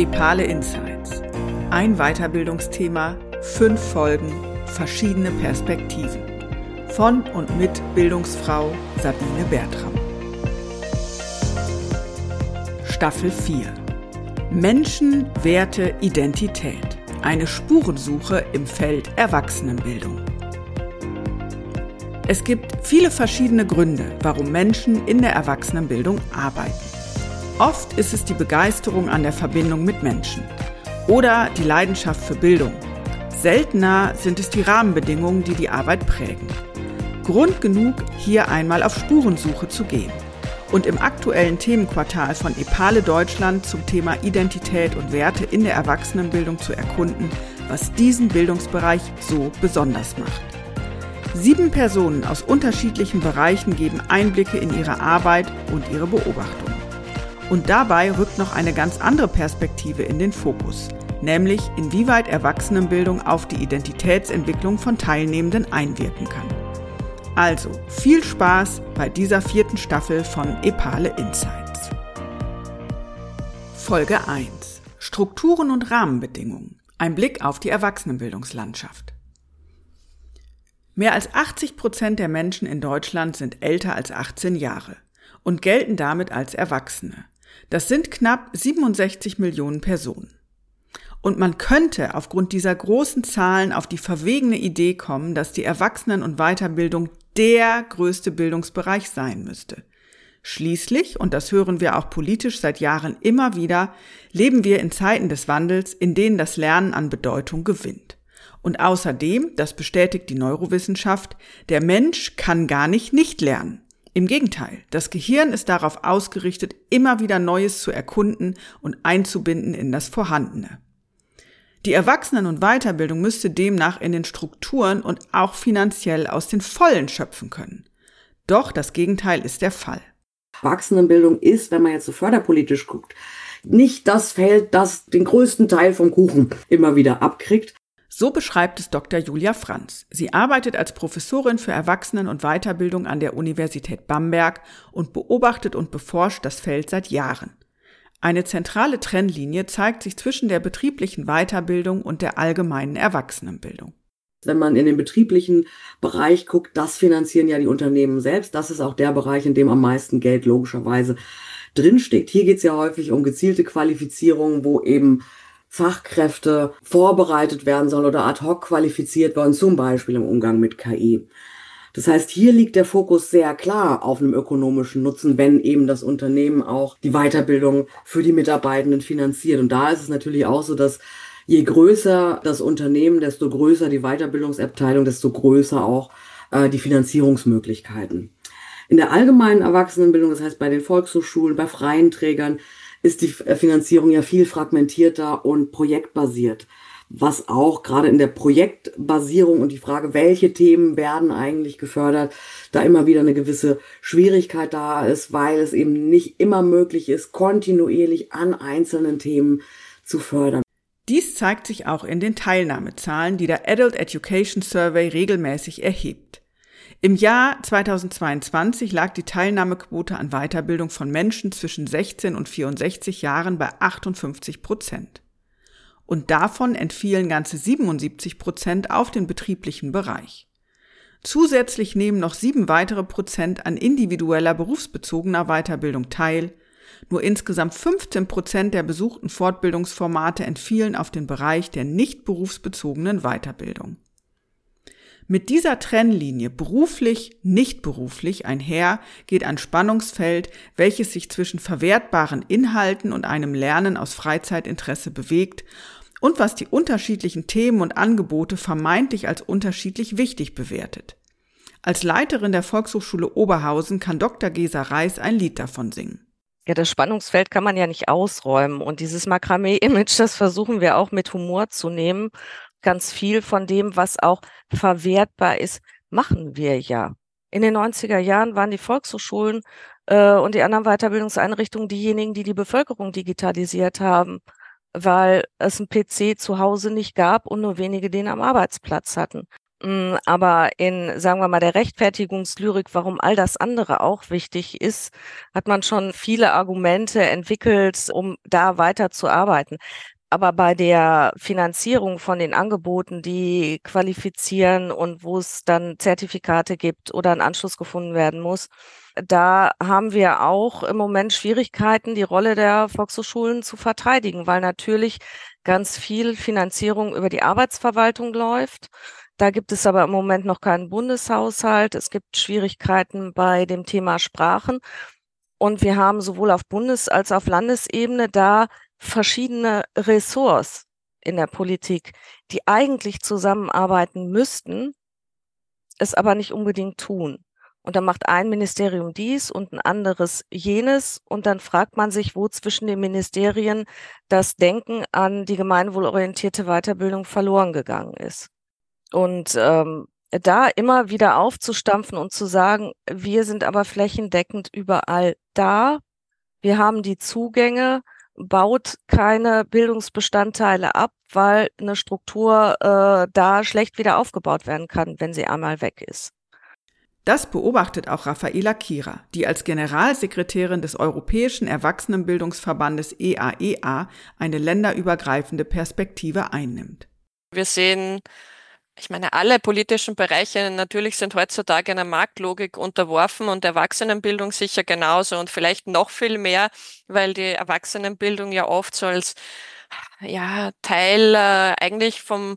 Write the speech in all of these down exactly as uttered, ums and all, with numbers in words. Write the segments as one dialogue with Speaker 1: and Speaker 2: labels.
Speaker 1: EPALE Insights. Ein Weiterbildungsthema, fünf Folgen, verschiedene Perspektiven. Von und mit Bildungsfrau Sabine Bertram. Staffel vier. Menschen, Werte, Identität. Eine Spurensuche im Feld Erwachsenenbildung. Es gibt viele verschiedene Gründe, warum Menschen in der Erwachsenenbildung arbeiten. Oft ist es die Begeisterung an der Verbindung mit Menschen oder die Leidenschaft für Bildung. Seltener sind es die Rahmenbedingungen, die die Arbeit prägen. Grund genug, hier einmal auf Spurensuche zu gehen und im aktuellen Themenquartal von EPALE Deutschland zum Thema Identität und Werte in der Erwachsenenbildung zu erkunden, was diesen Bildungsbereich so besonders macht. Sieben Personen aus unterschiedlichen Bereichen geben Einblicke in ihre Arbeit und ihre Beobachtungen. Und dabei rückt noch eine ganz andere Perspektive in den Fokus, nämlich inwieweit Erwachsenenbildung auf die Identitätsentwicklung von Teilnehmenden einwirken kann. Also viel Spaß bei dieser vierten Staffel von EPALE Insights. Folge eins. Strukturen und Rahmenbedingungen. Ein Blick auf die Erwachsenenbildungslandschaft. Mehr als achtzig Prozent der Menschen in Deutschland sind älter als achtzehn Jahre und gelten damit als Erwachsene. Das sind knapp siebenundsechzig Millionen Personen. Und man könnte aufgrund dieser großen Zahlen auf die verwegene Idee kommen, dass die Erwachsenen- und Weiterbildung der größte Bildungsbereich sein müsste. Schließlich, und das hören wir auch politisch seit Jahren immer wieder, leben wir in Zeiten des Wandels, in denen das Lernen an Bedeutung gewinnt. Und außerdem, das bestätigt die Neurowissenschaft, der Mensch kann gar nicht nicht lernen. Im Gegenteil, das Gehirn ist darauf ausgerichtet, immer wieder Neues zu erkunden und einzubinden in das Vorhandene. Die Erwachsenen- und Weiterbildung müsste demnach in den Strukturen und auch finanziell aus den Vollen schöpfen können. Doch das Gegenteil ist der Fall.
Speaker 2: Erwachsenenbildung ist, wenn man jetzt so förderpolitisch guckt, nicht das Feld, das den größten Teil vom Kuchen immer wieder abkriegt.
Speaker 1: So beschreibt es Doktor Julia Franz. Sie arbeitet als Professorin für Erwachsenen- und Weiterbildung an der Universität Bamberg und beobachtet und beforscht das Feld seit Jahren. Eine zentrale Trennlinie zeigt sich zwischen der betrieblichen Weiterbildung und der allgemeinen Erwachsenenbildung.
Speaker 2: Wenn man in den betrieblichen Bereich guckt, das finanzieren ja die Unternehmen selbst. Das ist auch der Bereich, in dem am meisten Geld logischerweise drinsteckt. Hier geht es ja häufig um gezielte Qualifizierungen, wo eben Fachkräfte vorbereitet werden sollen oder ad hoc qualifiziert werden, zum Beispiel im Umgang mit K I. Das heißt, hier liegt der Fokus sehr klar auf einem ökonomischen Nutzen, wenn eben das Unternehmen auch die Weiterbildung für die Mitarbeitenden finanziert. Und da ist es natürlich auch so, dass je größer das Unternehmen, desto größer die Weiterbildungsabteilung, desto größer auch äh, die Finanzierungsmöglichkeiten. In der allgemeinen Erwachsenenbildung, das heißt bei den Volkshochschulen, bei freien Trägern, ist die Finanzierung ja viel fragmentierter und projektbasiert, was auch gerade in der Projektbasierung und die Frage, welche Themen werden eigentlich gefördert, da immer wieder eine gewisse Schwierigkeit da ist, weil es eben nicht immer möglich ist, kontinuierlich an einzelnen Themen zu fördern.
Speaker 1: Dies zeigt sich auch in den Teilnahmezahlen, die der Adult Education Survey regelmäßig erhebt. Im Jahr zweitausendzweiundzwanzig lag die Teilnahmequote an Weiterbildung von Menschen zwischen sechzehn und vierundsechzig Jahren bei achtundfünfzig Prozent. Und davon entfielen ganze siebenundsiebzig Prozent auf den betrieblichen Bereich. Zusätzlich nehmen noch sieben weitere Prozent an individueller berufsbezogener Weiterbildung teil. Nur insgesamt fünfzehn Prozent der besuchten Fortbildungsformate entfielen auf den Bereich der nicht berufsbezogenen Weiterbildung. Mit dieser Trennlinie beruflich, nicht beruflich einher geht ein Spannungsfeld, welches sich zwischen verwertbaren Inhalten und einem Lernen aus Freizeitinteresse bewegt und was die unterschiedlichen Themen und Angebote vermeintlich als unterschiedlich wichtig bewertet. Als Leiterin der Volkshochschule Oberhausen kann Doktor Gesa Reis ein Lied davon singen.
Speaker 3: Ja, das Spannungsfeld kann man ja nicht ausräumen und dieses Makramee-Image, das versuchen wir auch mit Humor zu nehmen. Ganz viel von dem, was auch verwertbar ist, machen wir ja. In den neunziger Jahren waren die Volkshochschulen äh, und die anderen Weiterbildungseinrichtungen diejenigen, die die Bevölkerung digitalisiert haben, weil es einen P C zu Hause nicht gab und nur wenige den am Arbeitsplatz hatten. Mm, Aber in, sagen wir mal, der Rechtfertigungslyrik, warum all das andere auch wichtig ist, hat man schon viele Argumente entwickelt, um da weiter zu arbeiten. Aber bei der Finanzierung von den Angeboten, die qualifizieren und wo es dann Zertifikate gibt oder ein Anschluss gefunden werden muss, da haben wir auch im Moment Schwierigkeiten, die Rolle der Volkshochschulen zu verteidigen, weil natürlich ganz viel Finanzierung über die Arbeitsverwaltung läuft. Da gibt es aber im Moment noch keinen Bundeshaushalt. Es gibt Schwierigkeiten bei dem Thema Sprachen. Und wir haben sowohl auf Bundes- als auch auf Landesebene da verschiedene Ressorts in der Politik, die eigentlich zusammenarbeiten müssten, es aber nicht unbedingt tun. Und dann macht ein Ministerium dies und ein anderes jenes. Und dann fragt man sich, wo zwischen den Ministerien das Denken an die gemeinwohlorientierte Weiterbildung verloren gegangen ist. Und ähm, da immer wieder aufzustampfen und zu sagen, wir sind aber flächendeckend überall da, wir haben die Zugänge, baut keine Bildungsbestandteile ab, weil eine Struktur äh, da schlecht wieder aufgebaut werden kann, wenn sie einmal weg ist.
Speaker 1: Das beobachtet auch Raffaela Kira, die als Generalsekretärin des Europäischen Erwachsenenbildungsverbandes E A E A eine länderübergreifende Perspektive einnimmt.
Speaker 4: Wir sehen, ich meine, alle politischen Bereiche natürlich sind heutzutage einer Marktlogik unterworfen und Erwachsenenbildung sicher genauso und vielleicht noch viel mehr, weil die Erwachsenenbildung ja oft so als ja, Teil äh, eigentlich vom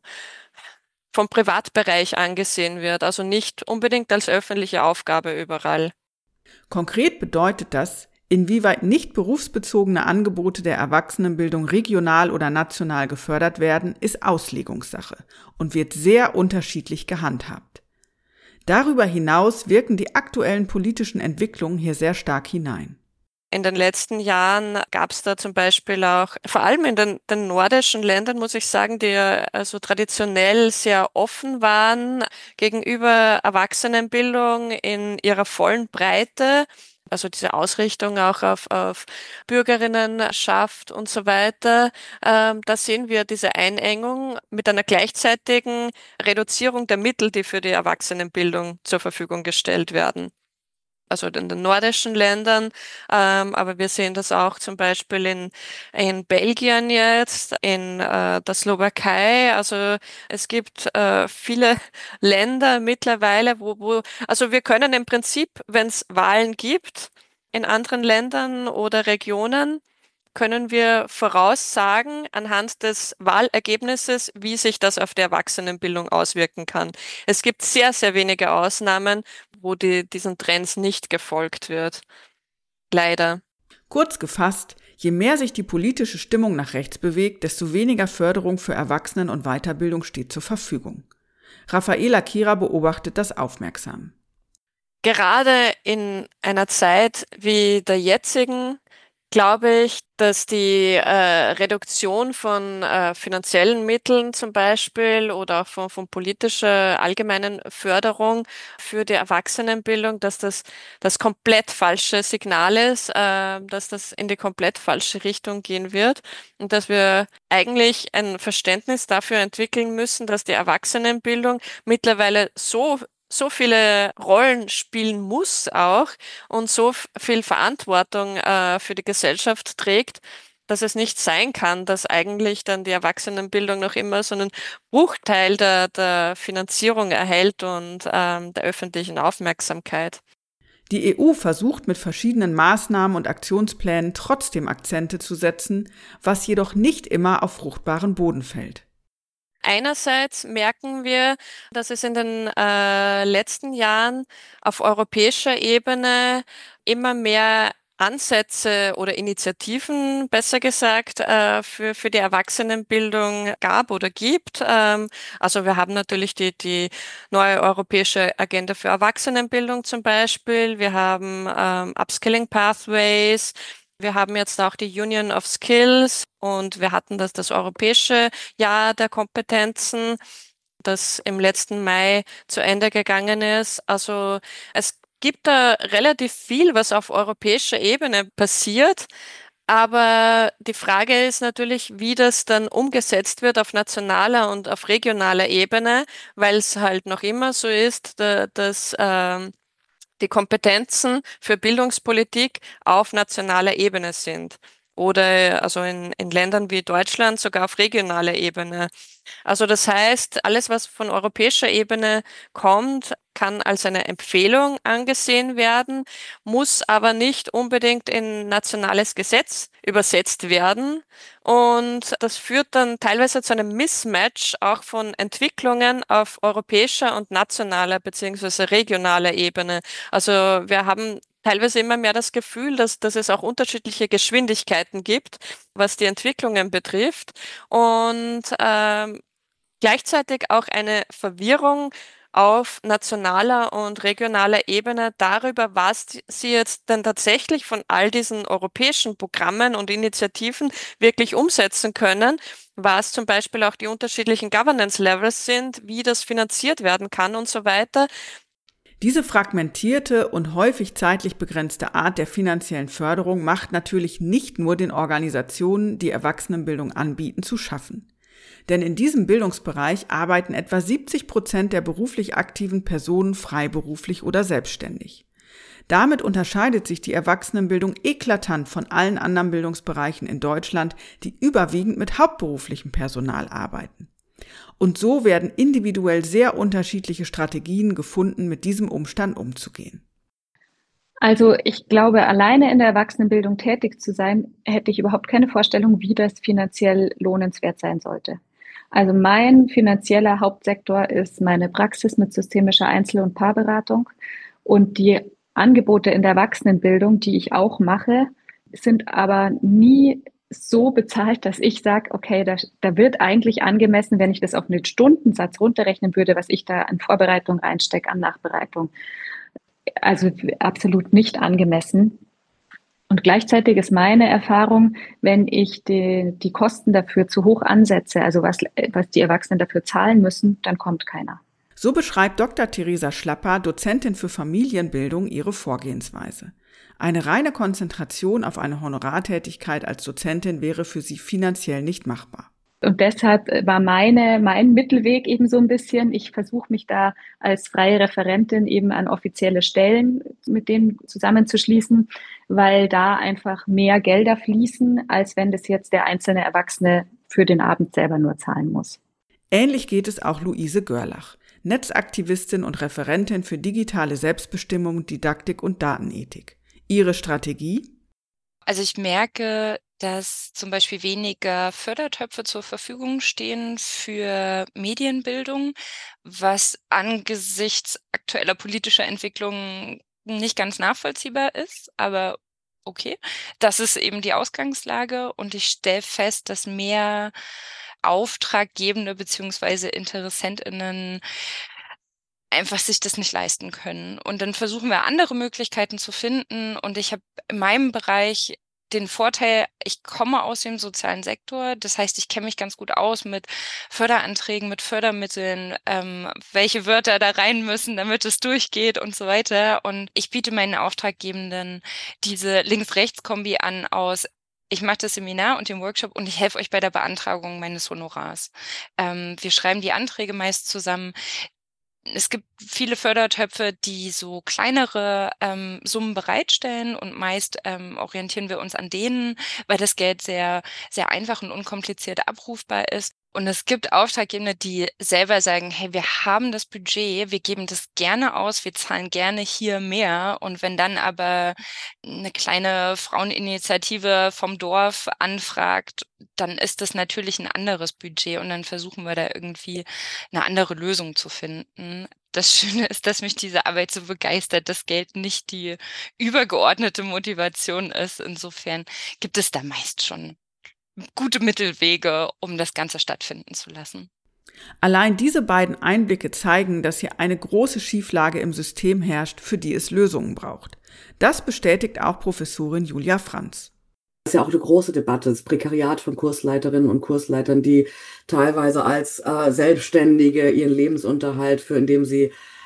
Speaker 4: vom Privatbereich angesehen wird, also nicht unbedingt als öffentliche Aufgabe überall.
Speaker 1: Konkret bedeutet das, inwieweit nicht berufsbezogene Angebote der Erwachsenenbildung regional oder national gefördert werden, ist Auslegungssache und wird sehr unterschiedlich gehandhabt. Darüber hinaus wirken die aktuellen politischen Entwicklungen hier sehr stark hinein.
Speaker 4: In den letzten Jahren gab es da zum Beispiel auch, vor allem in den, den nordischen Ländern, muss ich sagen, die ja also traditionell sehr offen waren gegenüber Erwachsenenbildung in ihrer vollen Breite. Also diese Ausrichtung auch auf, auf Bürgerinnenschaft und so weiter. Ähm, da sehen wir diese Einengung mit einer gleichzeitigen Reduzierung der Mittel, die für die Erwachsenenbildung zur Verfügung gestellt werden. Also in den nordischen Ländern, ähm, aber wir sehen das auch zum Beispiel in, in Belgien jetzt, in äh, der Slowakei. Also es gibt äh, viele Länder mittlerweile, wo, wo, also wir können im Prinzip, wenn es Wahlen gibt in anderen Ländern oder Regionen, können wir voraussagen anhand des Wahlergebnisses, wie sich das auf die Erwachsenenbildung auswirken kann. Es gibt sehr, sehr wenige Ausnahmen, wo die, diesen Trends nicht gefolgt wird. Leider.
Speaker 1: Kurz gefasst, je mehr sich die politische Stimmung nach rechts bewegt, desto weniger Förderung für Erwachsenen- und Weiterbildung steht zur Verfügung. Raffaela Kira beobachtet das aufmerksam.
Speaker 4: Gerade in einer Zeit wie der jetzigen glaube ich, dass die äh, Reduktion von äh, finanziellen Mitteln zum Beispiel oder auch von, von politischer allgemeinen Förderung für die Erwachsenenbildung, dass das das komplett falsche Signal ist, äh, dass das in die komplett falsche Richtung gehen wird und dass wir eigentlich ein Verständnis dafür entwickeln müssen, dass die Erwachsenenbildung mittlerweile so so viele Rollen spielen muss auch und so f- viel Verantwortung äh, für die Gesellschaft trägt, dass es nicht sein kann, dass eigentlich dann die Erwachsenenbildung noch immer so einen Bruchteil der, der Finanzierung erhält und ähm, der öffentlichen Aufmerksamkeit.
Speaker 1: Die E U versucht mit verschiedenen Maßnahmen und Aktionsplänen trotzdem Akzente zu setzen, was jedoch nicht immer auf fruchtbaren Boden fällt.
Speaker 4: Einerseits merken wir, dass es in den äh, letzten Jahren auf europäischer Ebene immer mehr Ansätze oder Initiativen, besser gesagt, äh, für, für die Erwachsenenbildung gab oder gibt. Ähm, also wir haben natürlich die, die neue europäische Agenda für Erwachsenenbildung zum Beispiel. Wir haben ähm, Upskilling Pathways. Wir haben jetzt auch die Union of Skills und wir hatten das, das europäische Jahr der Kompetenzen, das im letzten Mai zu Ende gegangen ist. Also es gibt da relativ viel, was auf europäischer Ebene passiert. Aber die Frage ist natürlich, wie das dann umgesetzt wird auf nationaler und auf regionaler Ebene, weil es halt noch immer so ist, da, dass ähm, die Kompetenzen für Bildungspolitik auf nationaler Ebene sind. Oder also in, in Ländern wie Deutschland sogar auf regionaler Ebene. Also das heißt, alles, was von europäischer Ebene kommt, kann als eine Empfehlung angesehen werden, muss aber nicht unbedingt in nationales Gesetz übersetzt werden. Und das führt dann teilweise zu einem Mismatch auch von Entwicklungen auf europäischer und nationaler beziehungsweise regionaler Ebene. Also wir haben teilweise immer mehr das Gefühl, dass, dass es auch unterschiedliche Geschwindigkeiten gibt, was die Entwicklungen betrifft. Und ähm, gleichzeitig auch eine Verwirrung auf nationaler und regionaler Ebene darüber, was sie jetzt denn tatsächlich von all diesen europäischen Programmen und Initiativen wirklich umsetzen können, was zum Beispiel auch die unterschiedlichen Governance Levels sind, wie das finanziert werden kann und so weiter.
Speaker 1: Diese fragmentierte und häufig zeitlich begrenzte Art der finanziellen Förderung macht natürlich nicht nur den Organisationen, die Erwachsenenbildung anbieten, zu schaffen. Denn in diesem Bildungsbereich arbeiten etwa siebzig Prozent der beruflich aktiven Personen freiberuflich oder selbstständig. Damit unterscheidet sich die Erwachsenenbildung eklatant von allen anderen Bildungsbereichen in Deutschland, die überwiegend mit hauptberuflichem Personal arbeiten. Und so werden individuell sehr unterschiedliche Strategien gefunden, mit diesem Umstand umzugehen.
Speaker 5: Also ich glaube, alleine in der Erwachsenenbildung tätig zu sein, hätte ich überhaupt keine Vorstellung, wie das finanziell lohnenswert sein sollte. Also mein finanzieller Hauptsektor ist meine Praxis mit systemischer Einzel- und Paarberatung. Und die Angebote in der Erwachsenenbildung, die ich auch mache, sind aber nie so bezahlt, dass ich sage, okay, da, da wird eigentlich angemessen, wenn ich das auf einen Stundensatz runterrechnen würde, was ich da an Vorbereitung reinstecke, an Nachbereitung. Also absolut nicht angemessen. Und gleichzeitig ist meine Erfahrung, wenn ich die, die Kosten dafür zu hoch ansetze, also was, was die Erwachsenen dafür zahlen müssen, dann kommt keiner.
Speaker 1: So beschreibt Doktor Theresa Schlapper, Dozentin für Familienbildung, ihre Vorgehensweise. Eine reine Konzentration auf eine Honorartätigkeit als Dozentin wäre für sie finanziell nicht machbar.
Speaker 5: Und deshalb war meine, mein Mittelweg eben so ein bisschen, ich versuche mich da als freie Referentin eben an offizielle Stellen mit denen zusammenzuschließen, weil da einfach mehr Gelder fließen, als wenn das jetzt der einzelne Erwachsene für den Abend selber nur zahlen muss.
Speaker 1: Ähnlich geht es auch Luise Görlach, Netzaktivistin und Referentin für digitale Selbstbestimmung, Didaktik und Datenethik. Ihre Strategie?
Speaker 6: Also ich merke, dass zum Beispiel weniger Fördertöpfe zur Verfügung stehen für Medienbildung, was angesichts aktueller politischer Entwicklungen nicht ganz nachvollziehbar ist, aber okay, das ist eben die Ausgangslage und ich stelle fest, dass mehr Auftraggebende beziehungsweise InteressentInnen einfach sich das nicht leisten können. Und dann versuchen wir andere Möglichkeiten zu finden. Und ich habe in meinem Bereich den Vorteil, ich komme aus dem sozialen Sektor. Das heißt, ich kenne mich ganz gut aus mit Förderanträgen, mit Fördermitteln, ähm, welche Wörter da rein müssen, damit es durchgeht und so weiter. Und ich biete meinen Auftraggebenden diese Links-Rechts-Kombi an aus ich mache das Seminar und den Workshop und ich helfe euch bei der Beantragung meines Honorars. Ähm, wir schreiben die Anträge meist zusammen. Es gibt viele Fördertöpfe, die so kleinere ähm, Summen bereitstellen und meist ähm, orientieren wir uns an denen, weil das Geld sehr, sehr einfach und unkompliziert abrufbar ist. Und es gibt Auftraggebende, die selber sagen, hey, wir haben das Budget, wir geben das gerne aus, wir zahlen gerne hier mehr. Und wenn dann aber eine kleine Fraueninitiative vom Dorf anfragt, dann ist das natürlich ein anderes Budget und dann versuchen wir da irgendwie eine andere Lösung zu finden. Das Schöne ist, dass mich diese Arbeit so begeistert, dass Geld nicht die übergeordnete Motivation ist. Insofern gibt es da meist schon gute Mittelwege, um das Ganze stattfinden zu lassen.
Speaker 1: Allein diese beiden Einblicke zeigen, dass hier eine große Schieflage im System herrscht, für die es Lösungen braucht. Das bestätigt auch Professorin Julia Franz.
Speaker 2: Das ist ja auch eine große Debatte, das Prekariat von Kursleiterinnen und Kursleitern, die teilweise als äh, Selbstständige ihren Lebensunterhalt für, indem sie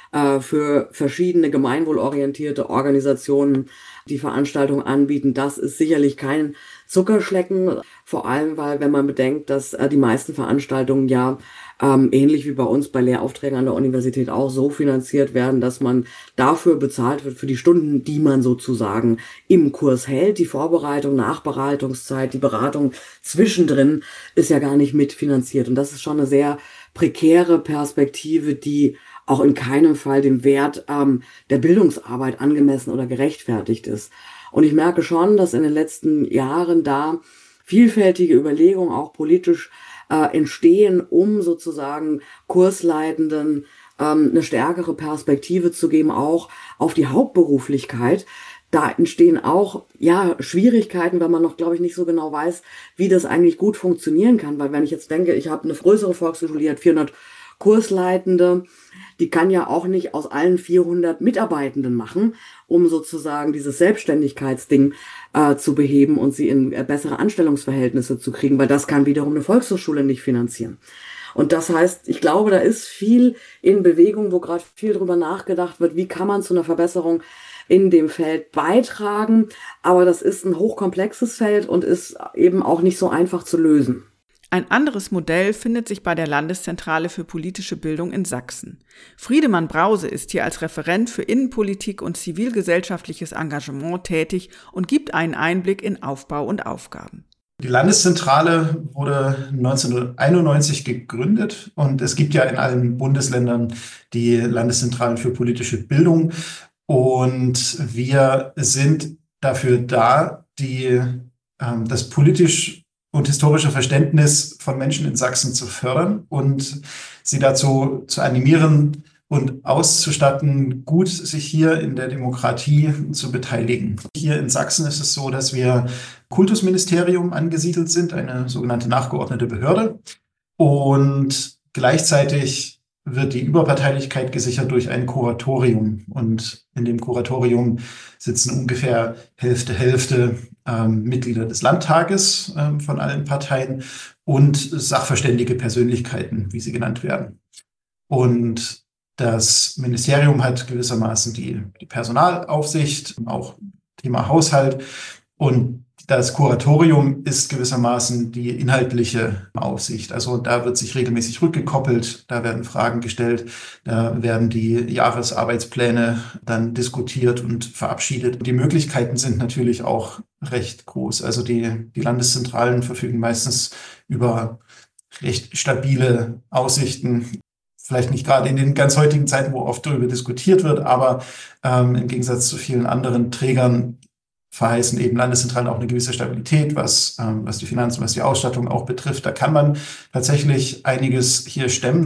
Speaker 2: äh, für verschiedene gemeinwohlorientierte Organisationen, die Veranstaltungen anbieten. Das ist sicherlich kein Zuckerschlecken, vor allem, weil, wenn man bedenkt, dass äh, die meisten Veranstaltungen ja ähm, ähnlich wie bei uns bei Lehraufträgen an der Universität auch so finanziert werden, dass man dafür bezahlt wird für die Stunden, die man sozusagen im Kurs hält. Die Vorbereitung, Nachbereitungszeit, die Beratung zwischendrin ist ja gar nicht mitfinanziert. Und das ist schon eine sehr prekäre Perspektive, die auch in keinem Fall dem Wert ähm, der Bildungsarbeit angemessen oder gerechtfertigt ist. Und ich merke schon, dass in den letzten Jahren da vielfältige Überlegungen auch politisch äh, entstehen, um sozusagen Kursleitenden ähm, eine stärkere Perspektive zu geben, auch auf die Hauptberuflichkeit. Da entstehen auch ja Schwierigkeiten, weil man noch, glaube ich, nicht so genau weiß, wie das eigentlich gut funktionieren kann. Weil wenn ich jetzt denke, ich habe eine größere Volkshochschule, die hat vierhundert Kursleitende, die kann ja auch nicht aus allen vierhundert Mitarbeitenden machen, um sozusagen dieses Selbstständigkeitsding äh, zu beheben und sie in äh, bessere Anstellungsverhältnisse zu kriegen, weil das kann wiederum eine Volkshochschule nicht finanzieren. Und das heißt, ich glaube, da ist viel in Bewegung, wo gerade viel drüber nachgedacht wird, wie kann man zu einer Verbesserung in dem Feld beitragen. Aber das ist ein hochkomplexes Feld und ist eben auch nicht so einfach zu lösen.
Speaker 1: Ein anderes Modell findet sich bei der Landeszentrale für politische Bildung in Sachsen. Friedemann Brause ist hier als Referent für Innenpolitik und zivilgesellschaftliches Engagement tätig und gibt einen Einblick in Aufbau und Aufgaben.
Speaker 7: Die Landeszentrale wurde neunzehnhunderteinundneunzig gegründet und es gibt ja in allen Bundesländern die Landeszentralen für politische Bildung. Und wir sind dafür da, die, ähm, das politisch und historische Verständnis von Menschen in Sachsen zu fördern und sie dazu zu animieren und auszustatten, gut sich hier in der Demokratie zu beteiligen. Hier in Sachsen ist es so, dass wir Kultusministerium angesiedelt sind, eine sogenannte nachgeordnete Behörde. Und gleichzeitig wird die Überparteilichkeit gesichert durch ein Kuratorium. Und in dem Kuratorium sitzen ungefähr Hälfte, Hälfte ähm, Mitglieder des Landtages ähm, von allen Parteien und sachverständige Persönlichkeiten, wie sie genannt werden. Und das Ministerium hat gewissermaßen die, die Personalaufsicht, auch Thema Haushalt. Und das Kuratorium ist gewissermaßen die inhaltliche Aufsicht. Also da wird sich regelmäßig rückgekoppelt, da werden Fragen gestellt, da werden die Jahresarbeitspläne dann diskutiert und verabschiedet. Die Möglichkeiten sind natürlich auch recht groß. Also die, die Landeszentralen verfügen meistens über recht stabile Aussichten. Vielleicht nicht gerade in den ganz heutigen Zeiten, wo oft darüber diskutiert wird, aber ähm, im Gegensatz zu vielen anderen Trägern verheißen eben Landeszentralen auch eine gewisse Stabilität, was, ähm, was die Finanzen, was die Ausstattung auch betrifft. Da kann man tatsächlich einiges hier stemmen.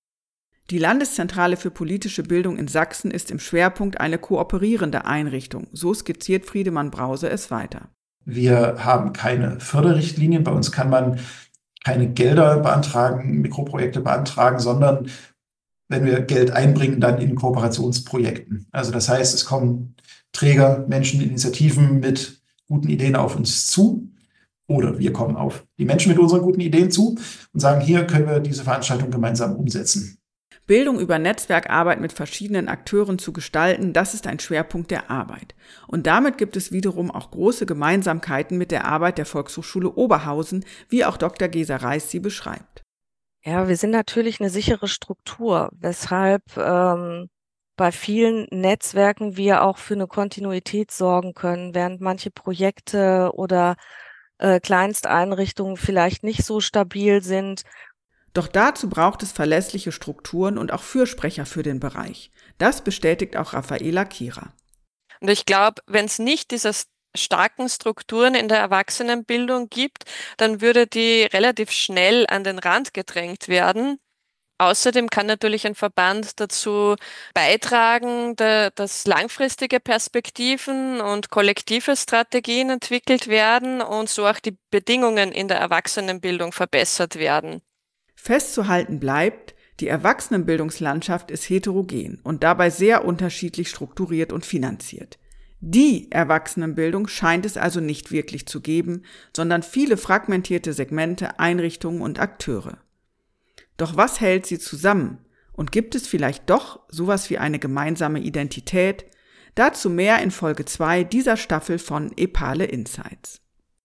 Speaker 1: Die Landeszentrale für politische Bildung in Sachsen ist im Schwerpunkt eine kooperierende Einrichtung. So skizziert Friedemann Brause es weiter.
Speaker 7: Wir haben keine Förderrichtlinien. Bei uns kann man keine Gelder beantragen, Mikroprojekte beantragen, sondern wenn wir Geld einbringen, dann in Kooperationsprojekten. Also das heißt, es kommen Träger, Menschen, Initiativen mit guten Ideen auf uns zu oder wir kommen auf die Menschen mit unseren guten Ideen zu und sagen, hier können wir diese Veranstaltung gemeinsam umsetzen.
Speaker 1: Bildung über Netzwerkarbeit mit verschiedenen Akteuren zu gestalten, das ist ein Schwerpunkt der Arbeit. Und damit gibt es wiederum auch große Gemeinsamkeiten mit der Arbeit der Volkshochschule Oberhausen, wie auch Doktor Gesa Reis sie beschreibt.
Speaker 3: Ja, wir sind natürlich eine sichere Struktur, weshalb ähm, bei vielen Netzwerken wir auch für eine Kontinuität sorgen können, während manche Projekte oder äh, Kleinsteinrichtungen vielleicht nicht so stabil sind.
Speaker 1: Doch dazu braucht es verlässliche Strukturen und auch Fürsprecher für den Bereich. Das bestätigt auch Raffaela Kira.
Speaker 4: Und ich glaube, wenn es nicht dieses starken Strukturen in der Erwachsenenbildung gibt, dann würde die relativ schnell an den Rand gedrängt werden. Außerdem kann natürlich ein Verband dazu beitragen, da, dass langfristige Perspektiven und kollektive Strategien entwickelt werden und so auch die Bedingungen in der Erwachsenenbildung verbessert werden.
Speaker 1: Festzuhalten bleibt, die Erwachsenenbildungslandschaft ist heterogen und dabei sehr unterschiedlich strukturiert und finanziert. Die Erwachsenenbildung scheint es also nicht wirklich zu geben, sondern viele fragmentierte Segmente, Einrichtungen und Akteure. Doch was hält sie zusammen Und gibt es vielleicht doch sowas wie eine gemeinsame Identität? Dazu mehr in Folge zwei dieser Staffel von Epale Insights.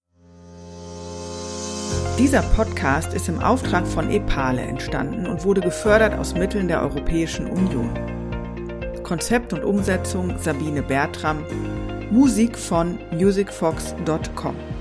Speaker 1: Dieser Podcast ist im Auftrag von Epale entstanden und wurde gefördert aus Mitteln der Europäischen Union. Konzept und Umsetzung Sabine Bertram, Musik von musicfox punkt com.